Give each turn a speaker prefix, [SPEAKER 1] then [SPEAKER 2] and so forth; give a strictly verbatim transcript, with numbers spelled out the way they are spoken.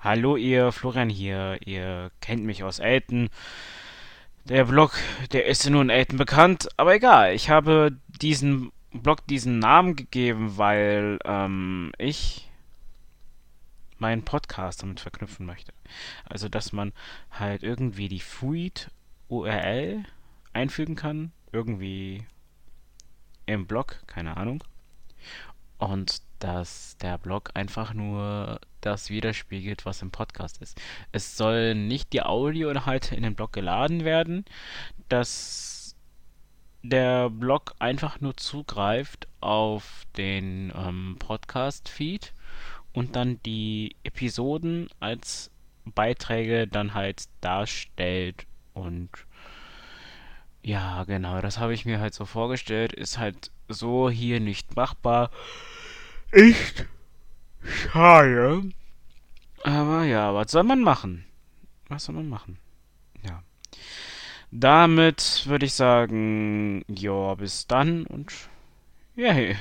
[SPEAKER 1] Hallo ihr, Florian hier. Ihr kennt mich aus Elten. Der Blog, der ist ja nur in Elten bekannt, aber egal. Ich habe diesen Blog diesen Namen gegeben, weil ähm, ich meinen Podcast damit verknüpfen möchte. Also, dass man halt irgendwie die Feed-U R L einfügen kann. Irgendwie im Blog, keine Ahnung. Und dass der Blog einfach nur das widerspiegelt, was im Podcast ist. Es soll nicht die Audioinhalte in den Blog geladen werden, dass der Blog einfach nur zugreift auf den ähm, Podcast-Feed und dann die Episoden als Beiträge dann halt darstellt. Und ja, genau, das habe ich mir halt so vorgestellt. Ist halt so hier nicht machbar. Echt schade. Aber ja, was soll man machen? Was soll man machen? Ja. Damit würde ich sagen, ja, bis dann und ja, hey.